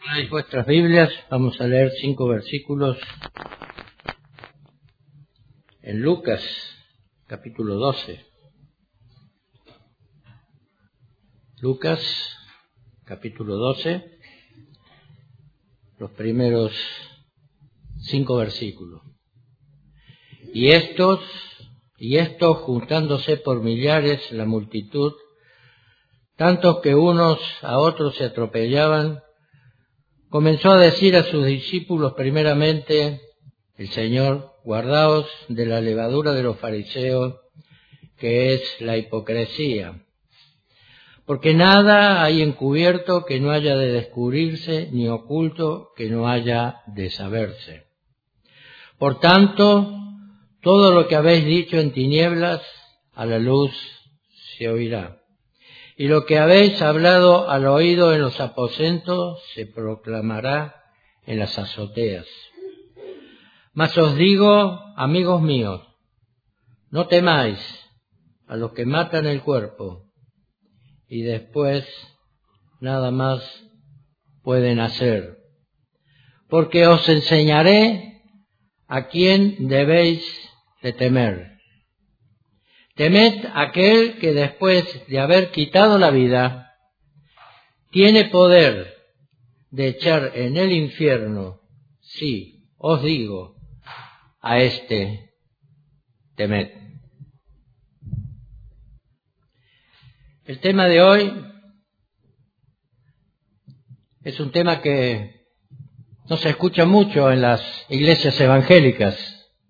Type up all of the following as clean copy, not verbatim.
Abráis vuestras Biblias, vamos a leer 5 versículos en Lucas, capítulo 12. Lucas, capítulo 12, los primeros 5 versículos. Y estos juntándose por millares la multitud, tantos que unos a otros se atropellaban, comenzó a decir a sus discípulos primeramente: el Señor, guardaos de la levadura de los fariseos, que es la hipocresía. Porque nada hay encubierto que no haya de descubrirse, ni oculto que no haya de saberse. Por tanto, todo lo que habéis dicho en tinieblas, a la luz se oirá. Y lo que habéis hablado al oído en los aposentos, se proclamará en las azoteas. Mas os digo, amigos míos, no temáis a los que matan el cuerpo, y después nada más pueden hacer. Porque os enseñaré a quién debéis de temer. Temed aquel que después de haber quitado la vida, tiene poder de echar en el infierno. Sí, os digo, a este temed. El tema de hoy es un tema que no se escucha mucho en las iglesias evangélicas.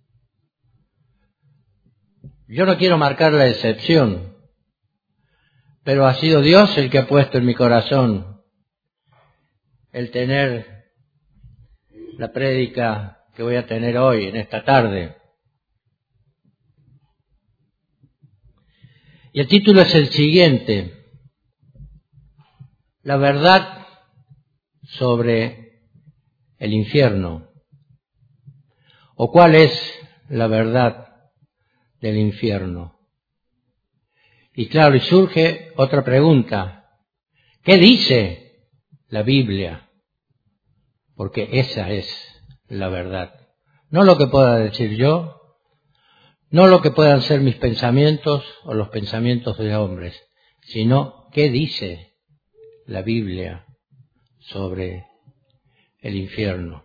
Yo no quiero marcar la excepción, pero ha sido Dios el que ha puesto en mi corazón el tener la prédica que voy a tener hoy, en esta tarde. Y el título es el siguiente: la verdad sobre el infierno. ¿O cuál es la verdad del infierno? Y claro, y surge otra pregunta: ¿qué dice la Biblia? Porque esa es la verdad. No lo que pueda decir yo, no lo que puedan ser mis pensamientos o los pensamientos de hombres, sino qué dice la Biblia sobre el infierno.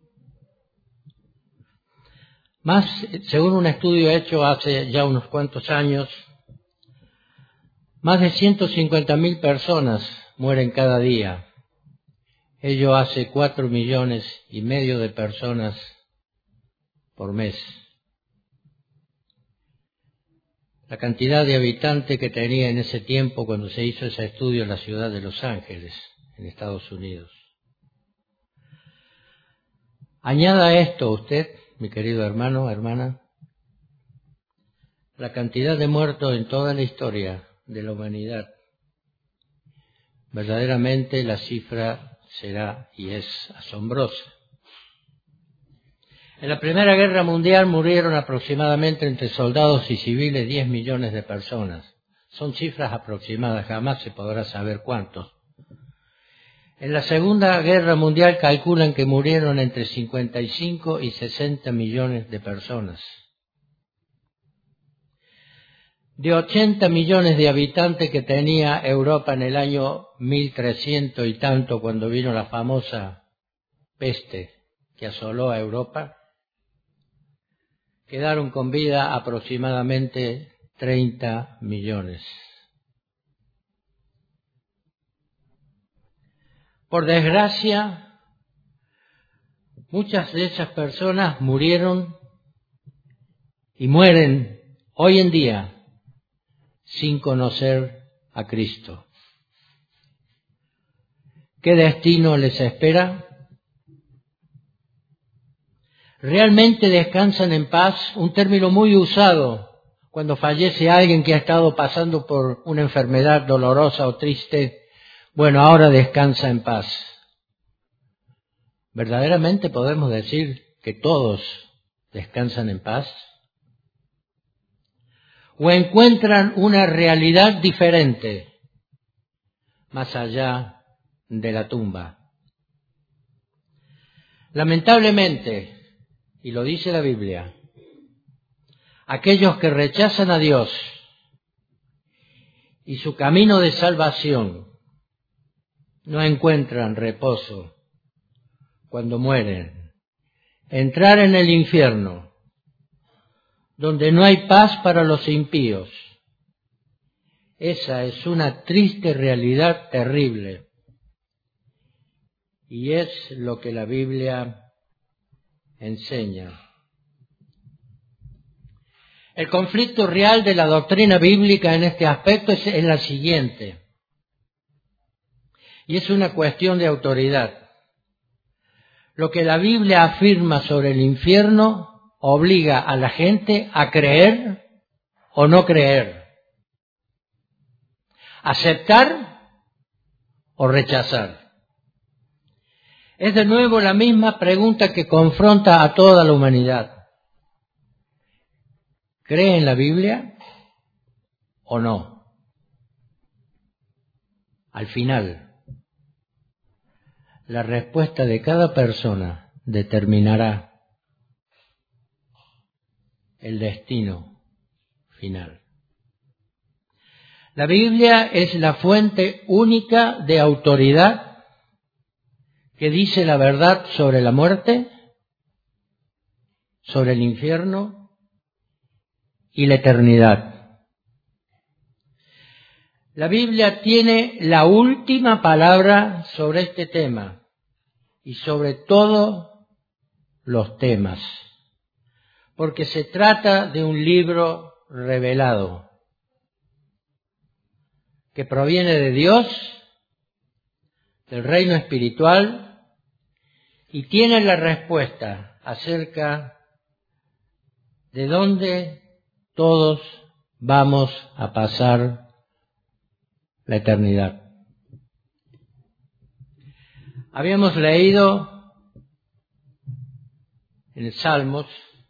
Más, según un estudio hecho hace ya unos cuantos años, más de 150.000 personas mueren cada día. Ello hace 4,5 millones de personas por mes. La cantidad de habitantes que tenía en ese tiempo cuando se hizo ese estudio en la ciudad de Los Ángeles, en Estados Unidos. Añada a esto usted, mi querido hermano, hermana, la cantidad de muertos en toda la historia de la humanidad. Verdaderamente la cifra será y es asombrosa. En la Primera Guerra Mundial murieron aproximadamente entre soldados y civiles 10 millones de personas. Son cifras aproximadas, jamás se podrá saber cuántos. En la Segunda Guerra Mundial calculan que murieron entre 55 y 60 millones de personas. De 80 millones de habitantes que tenía Europa en el año 1300 y tanto, cuando vino la famosa peste que asoló a Europa, quedaron con vida aproximadamente 30 millones. Por desgracia, muchas de esas personas murieron y mueren hoy en día sin conocer a Cristo. ¿Qué destino les espera? ¿Realmente descansan en paz? Un término muy usado cuando fallece alguien que ha estado pasando por una enfermedad dolorosa o triste. Bueno, ahora descansa en paz. ¿Verdaderamente podemos decir que todos descansan en paz? ¿O encuentran una realidad diferente más allá de la tumba? Lamentablemente, y lo dice la Biblia, aquellos que rechazan a Dios y su camino de salvación no encuentran reposo cuando mueren. Entrar en el infierno, donde no hay paz para los impíos, esa es una triste realidad terrible. Y es lo que la Biblia enseña. El conflicto real de la doctrina bíblica en este aspecto es la siguiente. Y es una cuestión de autoridad. Lo que la Biblia afirma sobre el infierno obliga a la gente a creer o no creer, aceptar o rechazar. Es de nuevo la misma pregunta que confronta a toda la humanidad. ¿Cree en la Biblia o no? Al final, la respuesta de cada persona determinará el destino final. La Biblia es la fuente única de autoridad que dice la verdad sobre la muerte, sobre el infierno y la eternidad. La Biblia tiene la última palabra sobre este tema y sobre todos los temas, porque se trata de un libro revelado que proviene de Dios, del reino espiritual, y tiene la respuesta acerca de dónde todos vamos a pasar la eternidad. Habíamos leído en el Salmos,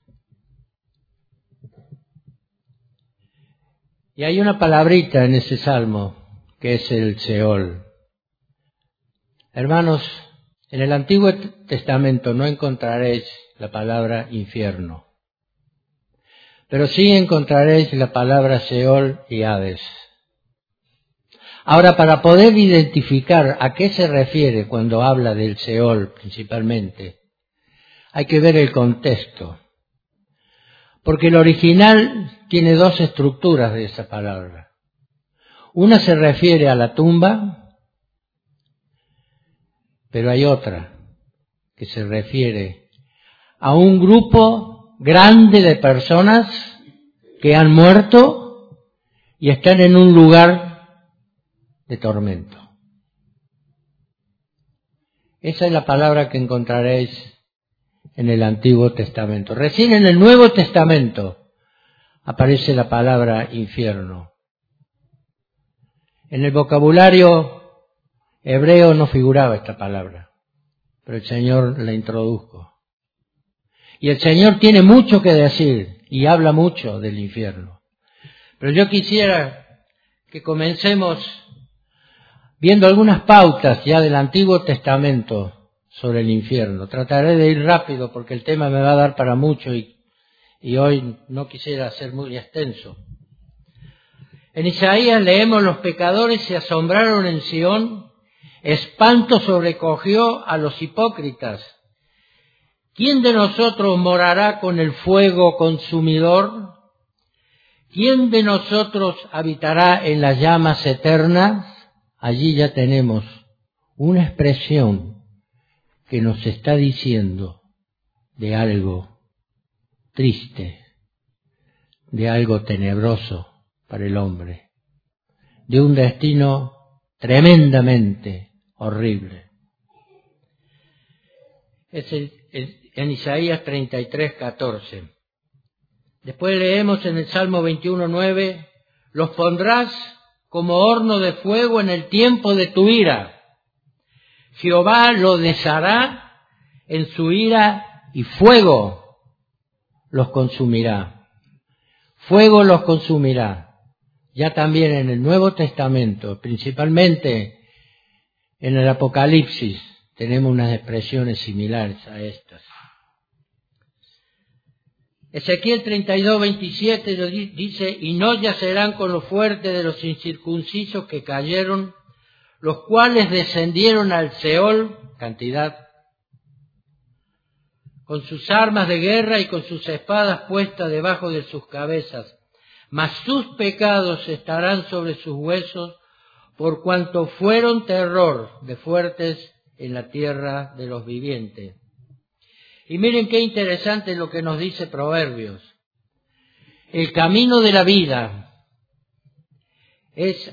y hay una palabrita en ese Salmo que es el Seol. Hermanos, en el Antiguo Testamento no encontraréis la palabra infierno, pero sí encontraréis la palabra Seol y Hades. Ahora, para poder identificar a qué se refiere cuando habla del Seol principalmente, hay que ver el contexto, porque el original tiene dos estructuras de esa palabra. Una se refiere a la tumba, pero hay otra que se refiere a un grupo grande de personas que han muerto y están en un lugar de tormento. Esa es la palabra que encontraréis en el Antiguo Testamento. Recién en el Nuevo Testamento aparece la palabra infierno. En el vocabulario hebreo no figuraba esta palabra, pero el Señor la introdujo. Y el Señor tiene mucho que decir y habla mucho del infierno. Pero yo quisiera que comencemos viendo algunas pautas ya del Antiguo Testamento sobre el infierno. Trataré de ir rápido porque el tema me va a dar para mucho y hoy no quisiera ser muy extenso. En Isaías leemos: los pecadores se asombraron en Sión, espanto sobrecogió a los hipócritas. ¿Quién de nosotros morará con el fuego consumidor? ¿Quién de nosotros habitará en las llamas eternas? Allí ya tenemos una expresión que nos está diciendo de algo triste, de algo tenebroso para el hombre, de un destino tremendamente horrible. Es en Isaías 33:14. Después leemos en el Salmo 21:9: los pondrás como horno de fuego en el tiempo de tu ira. Jehová lo deshará en su ira y fuego los consumirá. Fuego los consumirá. Ya también en el Nuevo Testamento, principalmente en el Apocalipsis, tenemos unas expresiones similares a estas. Ezequiel 32:27 dice: y no yacerán con los fuertes de los incircuncisos que cayeron, los cuales descendieron al Seol, cantidad, con sus armas de guerra y con sus espadas puestas debajo de sus cabezas, mas sus pecados estarán sobre sus huesos, por cuanto fueron terror de fuertes en la tierra de los vivientes. Y miren qué interesante lo que nos dice Proverbios. El camino de la vida es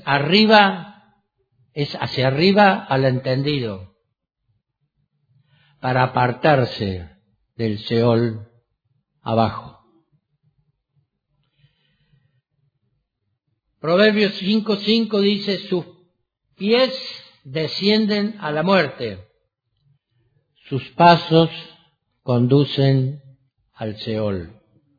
hacia arriba al entendido, para apartarse del Seol abajo. Proverbios 5:5 dice: sus pies descienden a la muerte, sus pasos conducen al Seol.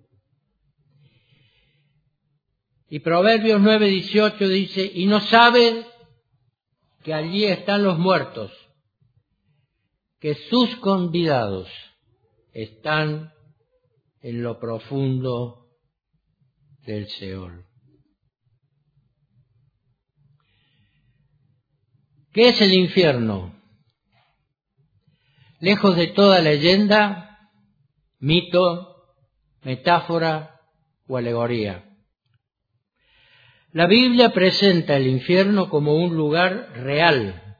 Y Proverbios 9:18 dice: y no sabe que allí están los muertos, que sus convidados están en lo profundo del Seol. ¿Qué es el infierno? Lejos de toda leyenda, mito, metáfora o alegoría. La Biblia presenta el infierno como un lugar real,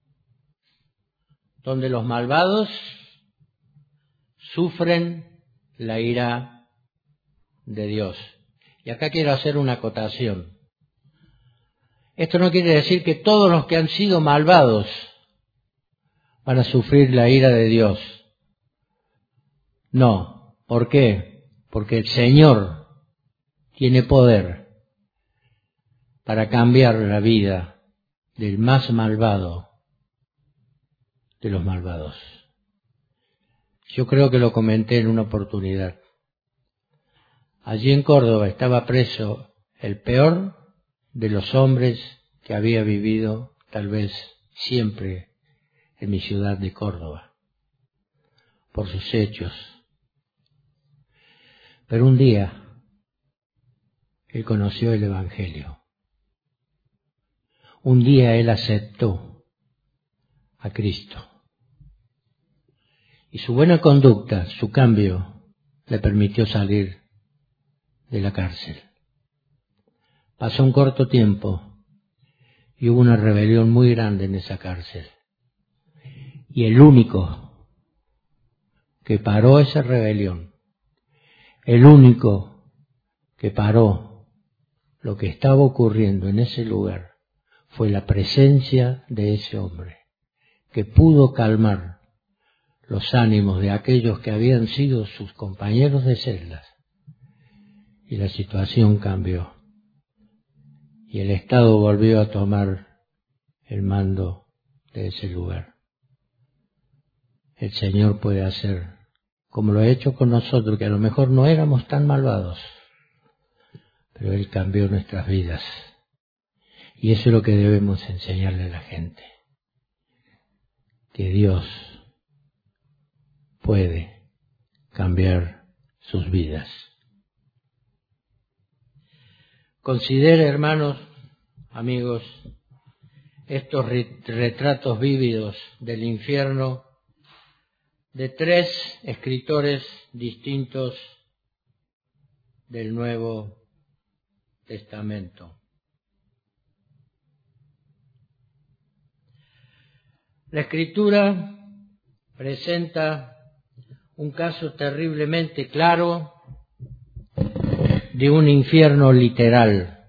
donde los malvados sufren la ira de Dios. Y acá quiero hacer una acotación. Esto no quiere decir que todos los que han sido malvados van a sufrir la ira de Dios. No. ¿Por qué? Porque el Señor tiene poder para cambiar la vida del más malvado de los malvados. Yo creo que lo comenté en una oportunidad. Allí en Córdoba estaba preso el peor de los hombres que había vivido tal vez siempre en mi ciudad de Córdoba, por sus hechos. Pero un día él conoció el Evangelio. Un día él aceptó a Cristo. Y su buena conducta, su cambio, le permitió salir de la cárcel. Pasó un corto tiempo y hubo una rebelión muy grande en esa cárcel. Y el único que paró esa rebelión, el único que paró lo que estaba ocurriendo en ese lugar, fue la presencia de ese hombre, que pudo calmar los ánimos de aquellos que habían sido sus compañeros de celdas. Y la situación cambió. Y el Estado volvió a tomar el mando de ese lugar. El Señor puede hacer como lo ha hecho con nosotros, que a lo mejor no éramos tan malvados, pero Él cambió nuestras vidas. Y eso es lo que debemos enseñarle a la gente, que Dios puede cambiar sus vidas. Considere, hermanos, amigos, estos retratos vívidos del infierno de 3 escritores distintos del Nuevo Testamento. La Escritura presenta un caso terriblemente claro de un infierno literal.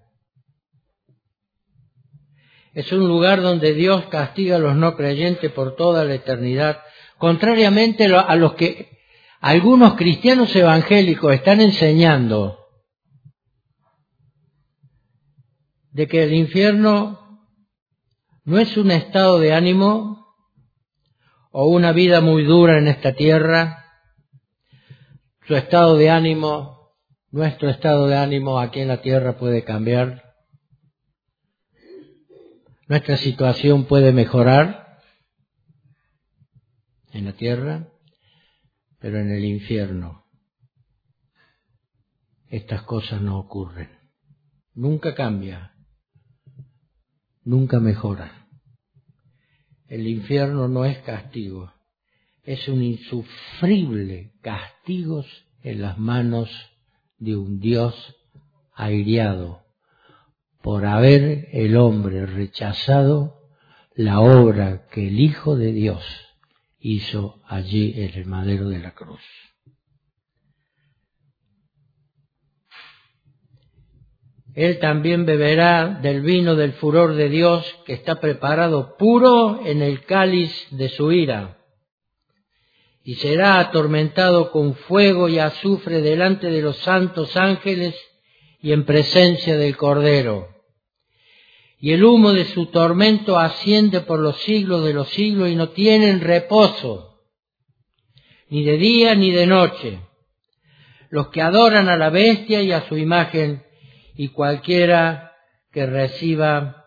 Es un lugar donde Dios castiga a los no creyentes por toda la eternidad, contrariamente a los que algunos cristianos evangélicos están enseñando, de que el infierno no es un estado de ánimo o una vida muy dura en esta tierra. Su estado de ánimo, nuestro estado de ánimo aquí en la tierra puede cambiar. Nuestra situación puede mejorar. en la tierra, pero en el infierno estas cosas no ocurren. Nunca cambia, nunca mejora. El infierno no es castigo, es un insufrible castigo en las manos de un Dios airado por haber el hombre rechazado la obra que el Hijo de Dios hizo allí en el madero de la cruz. Él también beberá del vino del furor de Dios que está preparado puro en el cáliz de su ira, y será atormentado con fuego y azufre delante de los santos ángeles y en presencia del Cordero. Y el humo de su tormento asciende por los siglos de los siglos y no tienen reposo, ni de día ni de noche, los que adoran a la bestia y a su imagen, y cualquiera que reciba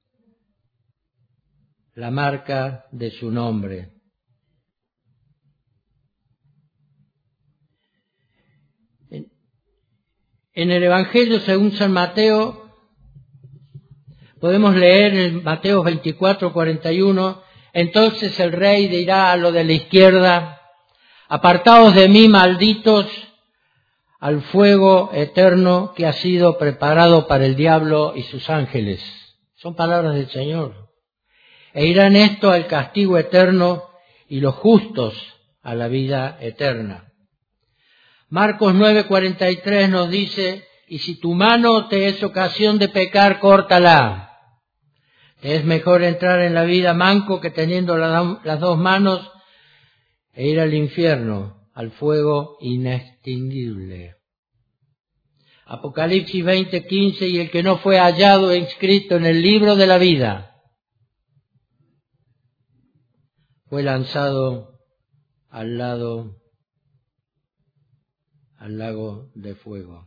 la marca de su nombre. En el Evangelio según San Mateo podemos leer en Mateo 24:41, entonces el rey dirá a lo de la izquierda, apartaos de mí, malditos, al fuego eterno que ha sido preparado para el diablo y sus ángeles. Son palabras del Señor. E irán esto al castigo eterno y los justos a la vida eterna. Marcos 9:43 nos dice, y si tu mano te es ocasión de pecar, córtala. Te es mejor entrar en la vida manco que teniendo las dos manos e ir al infierno, al fuego inextinguible. Apocalipsis 20:15, y el que no fue hallado e inscrito en el libro de la vida fue lanzado al lago de fuego.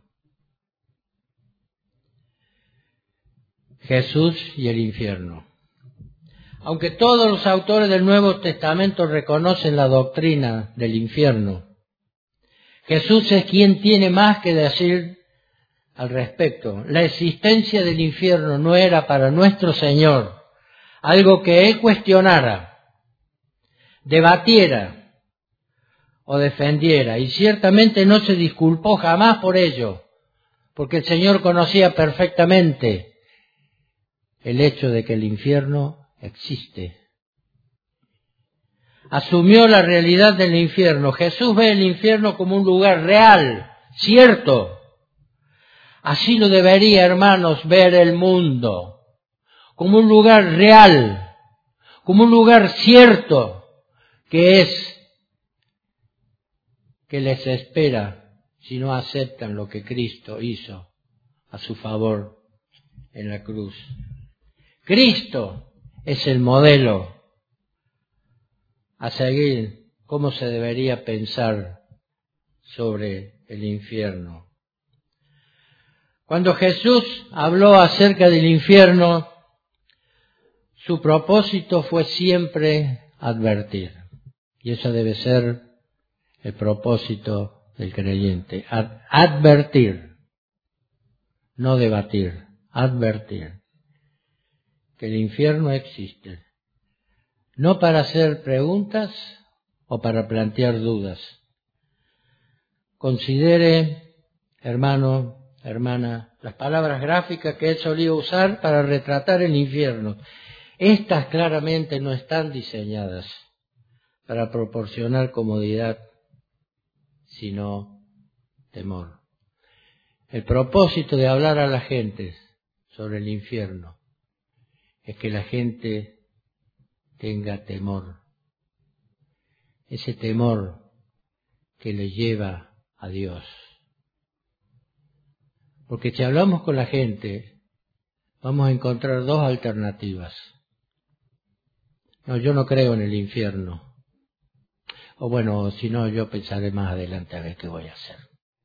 Jesús y el infierno. Aunque todos los autores del Nuevo Testamento reconocen la doctrina del infierno, Jesús es quien tiene más que decir al respecto. La existencia del infierno no era para nuestro Señor algo que Él cuestionara, debatiera o defendiera, y ciertamente no se disculpó jamás por ello, porque el Señor conocía perfectamente el hecho de que el infierno existe. Asumió la realidad del infierno. Jesús ve el infierno como un lugar real, cierto. Así lo debería, hermanos, ver el mundo, como un lugar real, como un lugar cierto, que les espera si no aceptan lo que Cristo hizo a su favor en la cruz. Cristo es el modelo a seguir, cómo se debería pensar sobre el infierno. Cuando Jesús habló acerca del infierno, su propósito fue siempre advertir. Y eso debe ser el propósito del creyente. Advertir, no debatir, advertir que el infierno existe. No para hacer preguntas o para plantear dudas. Considere, hermano, hermana, las palabras gráficas que él solía usar para retratar el infierno. Estas claramente no están diseñadas para proporcionar comodidad, sino temor. El propósito de hablar a la gente sobre el infierno es que la gente tenga temor. Ese temor que le lleva a Dios. Porque si hablamos con la gente, vamos a encontrar dos alternativas. No, yo no creo en el infierno. O bueno, si no, yo pensaré más adelante a ver qué voy a hacer.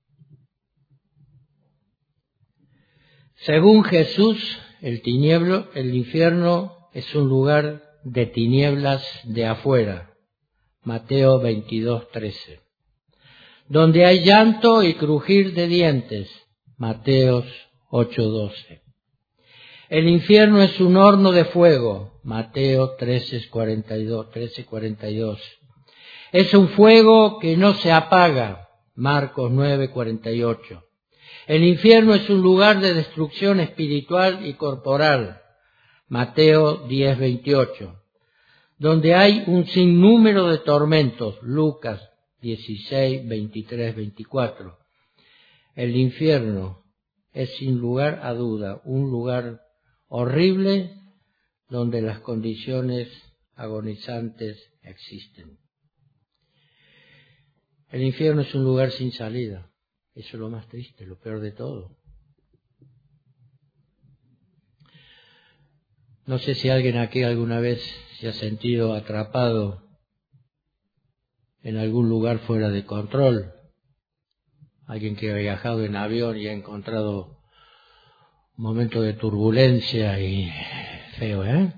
Según Jesús, el infierno es un lugar de tinieblas de afuera, Mateo 22:13. Donde hay llanto y crujir de dientes, Mateo 8:12. El infierno es un horno de fuego, Mateo 13:42. Es un fuego que no se apaga, Marcos 9:48. El infierno es un lugar de destrucción espiritual y corporal, Mateo 10:28. Donde hay un sinnúmero de tormentos, Lucas 16:23-24. El infierno es sin lugar a duda un lugar horrible donde las condiciones agonizantes existen. El infierno es un lugar sin salida. Eso es lo más triste, lo peor de todo. No sé si alguien aquí alguna vez se ha sentido atrapado en algún lugar fuera de control. Alguien que ha viajado en avión y ha encontrado un momento de turbulencia y feo, ¿eh?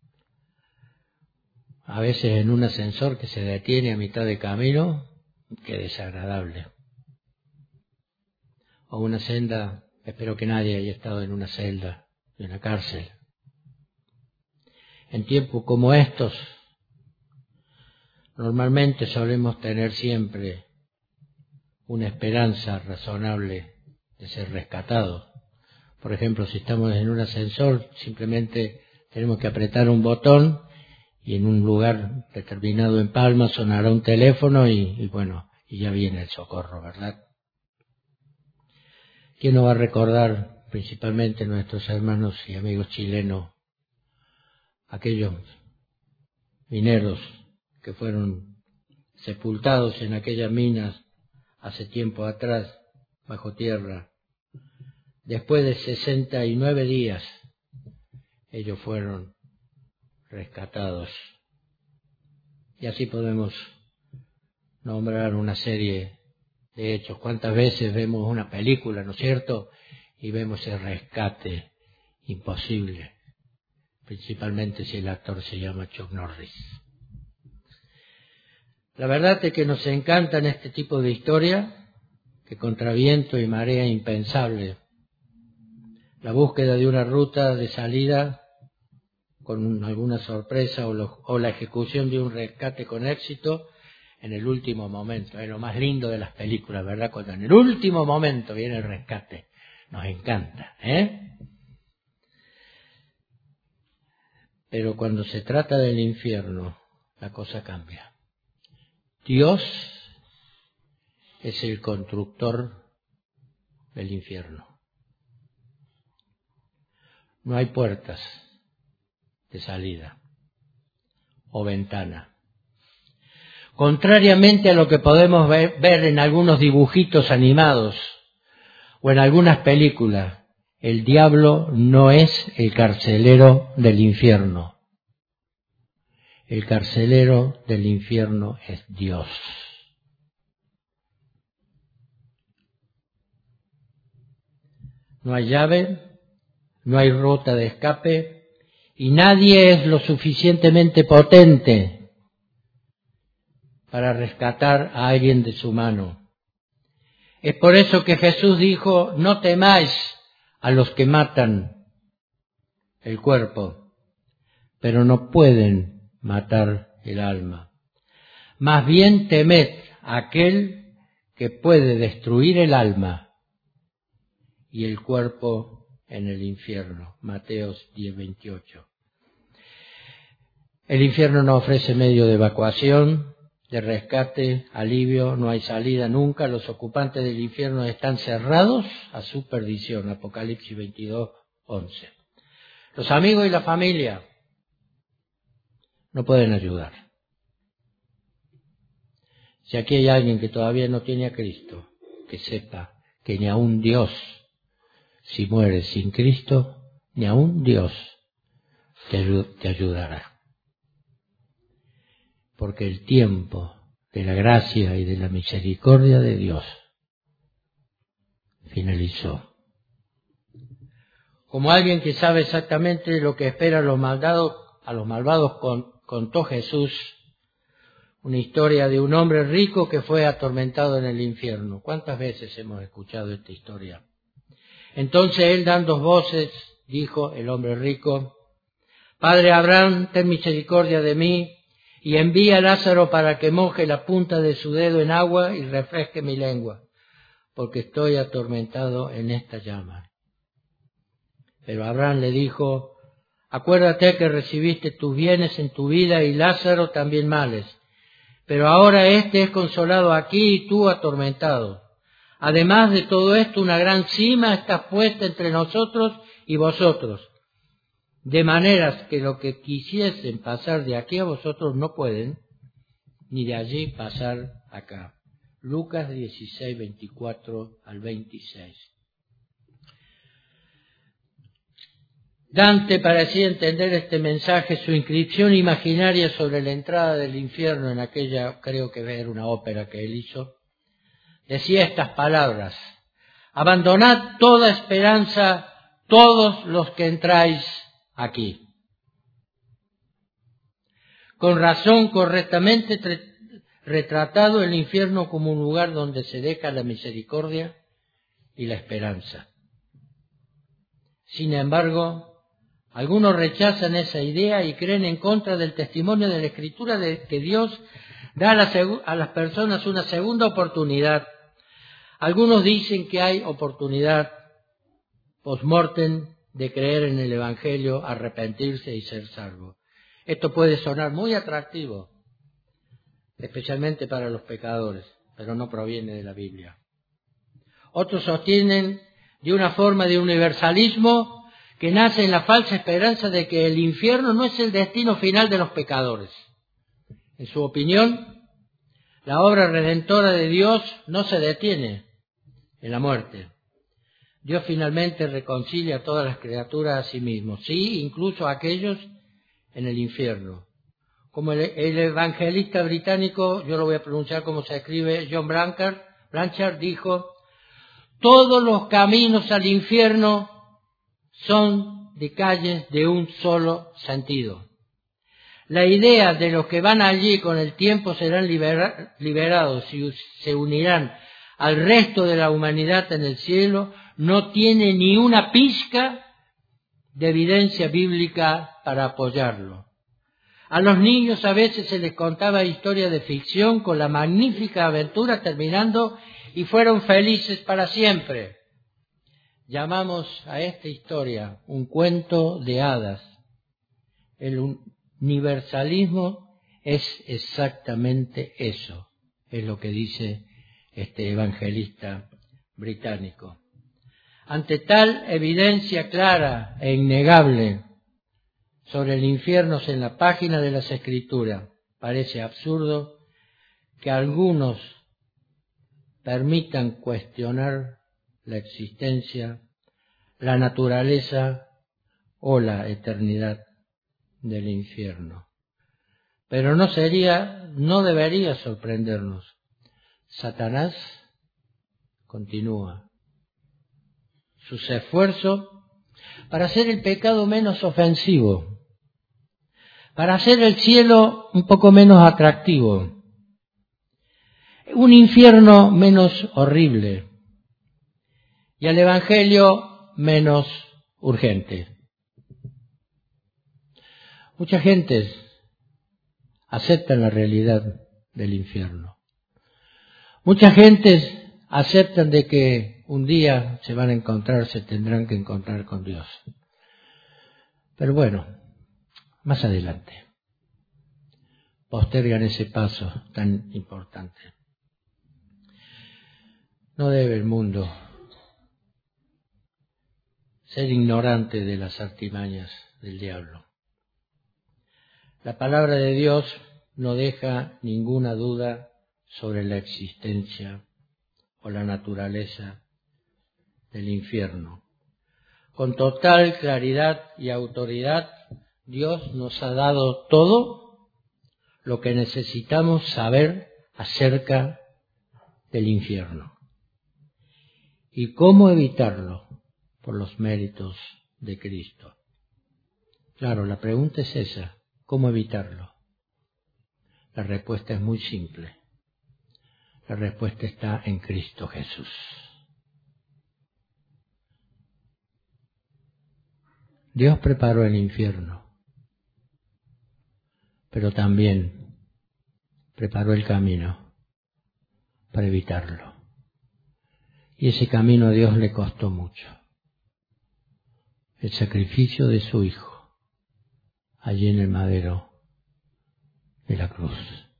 A veces en un ascensor que se detiene a mitad de camino, qué desagradable. O una celda, espero que nadie haya estado en una celda de una cárcel. En tiempos como estos, normalmente solemos tener siempre una esperanza razonable de ser rescatados. Por ejemplo, si estamos en un ascensor, simplemente tenemos que apretar un botón y en un lugar determinado en Palma sonará un teléfono y ya viene el socorro, ¿verdad? ¿Quién nos va a recordar, principalmente nuestros hermanos y amigos chilenos, aquellos mineros que fueron sepultados en aquellas minas hace tiempo atrás, bajo tierra? Después de 69 días, ellos fueron rescatados. Y así podemos nombrar una serie de hechos. ¿Cuántas veces vemos una película, ¿no es cierto? Y vemos ese rescate imposible, principalmente si el actor se llama Chuck Norris. La verdad es que nos encantan este tipo de historias, que contra viento y marea impensable, la búsqueda de una ruta de salida con alguna sorpresa o la ejecución de un rescate con éxito en el último momento. Es lo más lindo de las películas, ¿verdad? Cuando en el último momento viene el rescate. Nos encanta, ¿eh? Pero cuando se trata del infierno, la cosa cambia. Dios es el constructor del infierno. No hay puertas de salida o ventana. Contrariamente a lo que podemos ver en algunos dibujitos animados o en algunas películas, el diablo no es el carcelero del infierno. El carcelero del infierno es Dios. No hay llave, no hay ruta de escape y nadie es lo suficientemente potente para rescatar a alguien de su mano. Es por eso que Jesús dijo: no temáis a los que matan el cuerpo, pero no pueden matar el alma. Más bien temed a aquel que puede destruir el alma y el cuerpo en el infierno. Mateo 10:28. El infierno no ofrece medio de evacuación, de rescate, alivio, no hay salida nunca. Los ocupantes del infierno están cerrados a su perdición. Apocalipsis 22:11. Los amigos y la familia no pueden ayudar. Si aquí hay alguien que todavía no tiene a Cristo, que sepa que ni aun Dios, si mueres sin Cristo, ni aun Dios te ayudará. Porque el tiempo de la gracia y de la misericordia de Dios finalizó. Como alguien que sabe exactamente lo que espera a los malvados, contó Jesús una historia de un hombre rico que fue atormentado en el infierno. ¿Cuántas veces hemos escuchado esta historia? Entonces él, dando voces, dijo, el hombre rico: Padre Abraham, ten misericordia de mí y envía a Lázaro para que moje la punta de su dedo en agua y refresque mi lengua, porque estoy atormentado en esta llama. Pero Abraham le dijo: Acuérdate que recibiste tus bienes en tu vida y Lázaro también males, pero ahora éste es consolado aquí y tú atormentado. Además de todo esto, una gran cima está puesta entre nosotros y vosotros, de maneras que lo que quisiesen pasar de aquí a vosotros no pueden, ni de allí pasar acá. Lucas 16, 24 al 26. Dante parecía entender este mensaje, su inscripción imaginaria sobre la entrada del infierno en aquella, creo que era una ópera que él hizo, decía estas palabras: abandonad toda esperanza, todos los que entráis aquí. Con razón, correctamente retratado el infierno como un lugar donde se deja la misericordia y la esperanza. Sin embargo, algunos rechazan esa idea y creen en contra del testimonio de la Escritura de que Dios da a las personas una segunda oportunidad. Algunos dicen que hay oportunidad post-mortem de creer en el Evangelio, arrepentirse y ser salvo. Esto puede sonar muy atractivo, especialmente para los pecadores, pero no proviene de la Biblia. Otros sostienen de una forma de universalismo que nace en la falsa esperanza de que el infierno no es el destino final de los pecadores. En su opinión, la obra redentora de Dios no se detiene en la muerte. Dios finalmente reconcilia a todas las criaturas a sí mismo, sí, incluso a aquellos en el infierno. Como el evangelista británico, yo lo voy a pronunciar como se escribe, John Blanchard dijo: todos los caminos al infierno son de calles de un solo sentido. La idea de los que van allí con el tiempo serán liberados y se unirán al resto de la humanidad en el cielo no tiene ni una pizca de evidencia bíblica para apoyarlo. A los niños a veces se les contaba historias de ficción con la magnífica aventura terminando y fueron felices para siempre. Llamamos a esta historia un cuento de hadas. El universalismo es exactamente eso, es lo que dice este evangelista británico. Ante tal evidencia clara e innegable sobre el infierno en la página de las Escrituras, parece absurdo que algunos permitan cuestionar la existencia, la naturaleza o la eternidad del infierno. Pero no debería sorprendernos. Satanás continúa sus esfuerzos para hacer el pecado menos ofensivo, para hacer el cielo un poco menos atractivo, un infierno menos horrible y el Evangelio menos urgente. Mucha gente acepta la realidad del infierno. Mucha gente acepta de que un día se van a encontrar, se tendrán que encontrar con Dios. Pero bueno, más adelante postergan ese paso tan importante. No debe el mundo ser ignorante de las artimañas del diablo. La palabra de Dios no deja ninguna duda sobre la existencia o la naturaleza del infierno. Con total claridad y autoridad, Dios nos ha dado todo lo que necesitamos saber acerca del infierno. ¿Y cómo evitarlo? Por los méritos de Cristo. Claro, la pregunta es esa, ¿cómo evitarlo? La respuesta es muy simple. La respuesta está en Cristo Jesús. Dios preparó el infierno, pero también preparó el camino para evitarlo. Y ese camino a Dios le costó mucho. El sacrificio de su Hijo, allí en el madero de la cruz.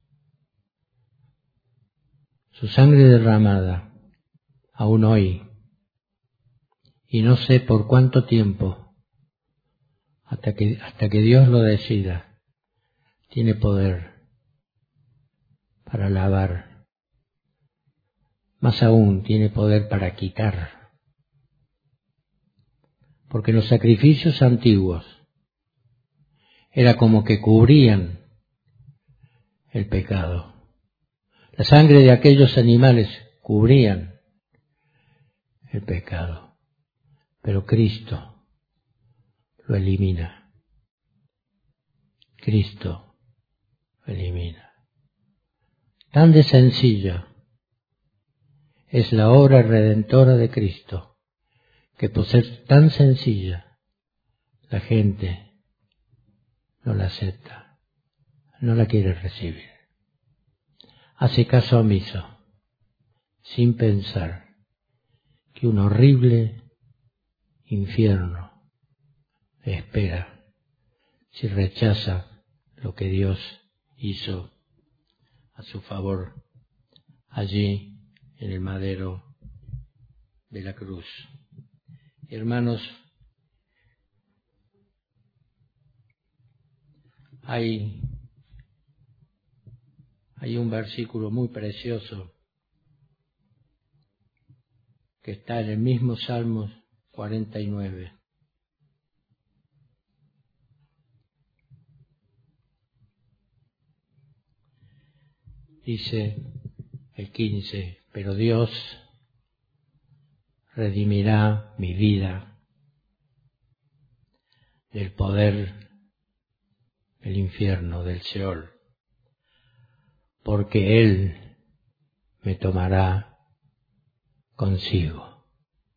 Su sangre derramada, aún hoy, y no sé por cuánto tiempo, hasta que Dios lo decida, tiene poder para lavar. Más aún, tiene poder para quitar. Porque los sacrificios antiguos era como que cubrían el pecado. La sangre de aquellos animales cubrían el pecado. Pero Cristo lo elimina. Cristo lo elimina. Tan de sencilla es la obra redentora de Cristo, que por ser tan sencilla, la gente no la acepta, no la quiere recibir. Hace caso omiso, sin pensar que un horrible infierno le espera si rechaza lo que Dios hizo a su favor allí en el madero de la cruz. Hermanos, hay un versículo muy precioso que está en el mismo Salmos 49. Dice el 15, pero Dios redimirá mi vida del poder del infierno, del Seol, porque Él me tomará consigo.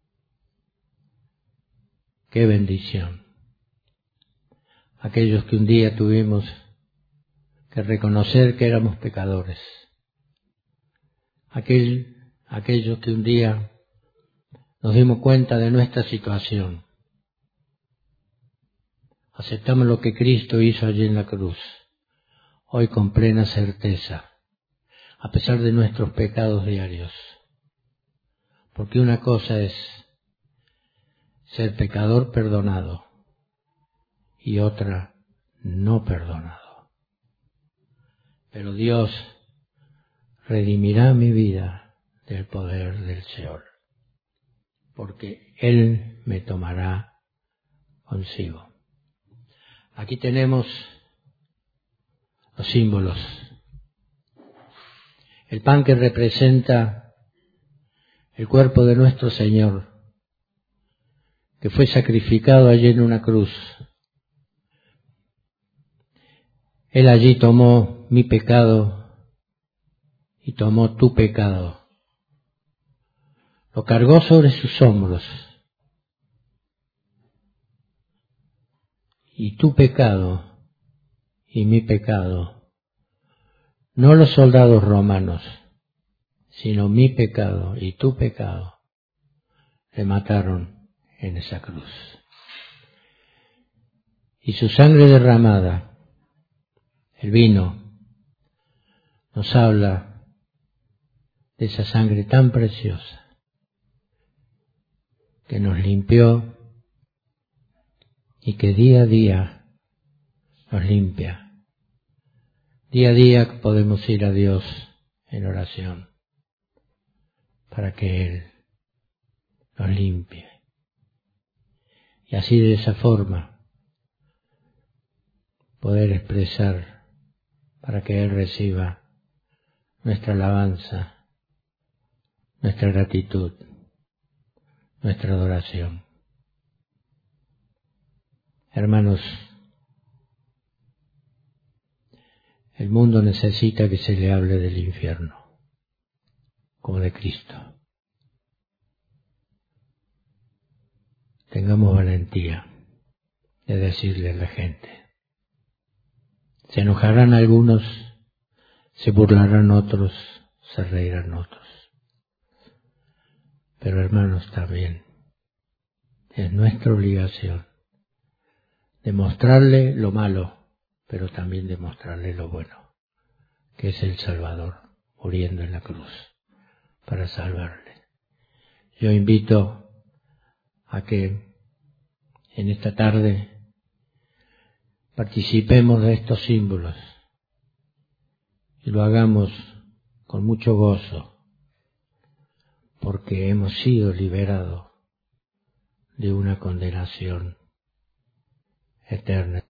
¡Qué bendición! Aquellos que un día tuvimos que reconocer que éramos pecadores. Aquellos que un día nos dimos cuenta de nuestra situación. Aceptamos lo que Cristo hizo allí en la cruz. Hoy con plena certeza, a pesar de nuestros pecados diarios. Porque una cosa es ser pecador perdonado y otra no perdonado. Pero Dios redimirá mi vida del poder del Seol, porque Él me tomará consigo. Aquí tenemos los símbolos. El pan que representa el cuerpo de nuestro Señor, que fue sacrificado allí en una cruz. Él allí tomó mi pecado y tomó tu pecado. Lo cargó sobre sus hombros. Y tu pecado y mi pecado, no los soldados romanos, sino mi pecado y tu pecado, le mataron en esa cruz. Y su sangre derramada, el vino, nos habla de esa sangre tan preciosa que nos limpió y que día a día nos limpia. Día a día podemos ir a Dios en oración para que Él nos limpie. Y así de esa forma poder expresar para que Él reciba nuestra alabanza, nuestra gratitud, nuestra adoración. Hermanos, El mundo necesita que se le hable del infierno, como de Cristo. Tengamos valentía de decirle a la gente. Se enojarán algunos, se burlarán otros, se reirán otros. Pero hermanos, también es nuestra obligación demostrarle lo malo, pero también demostrarle lo bueno, que es el Salvador muriendo en la cruz para salvarle. Yo invito a que en esta tarde participemos de estos símbolos y lo hagamos con mucho gozo, porque hemos sido liberados de una condenación eterna.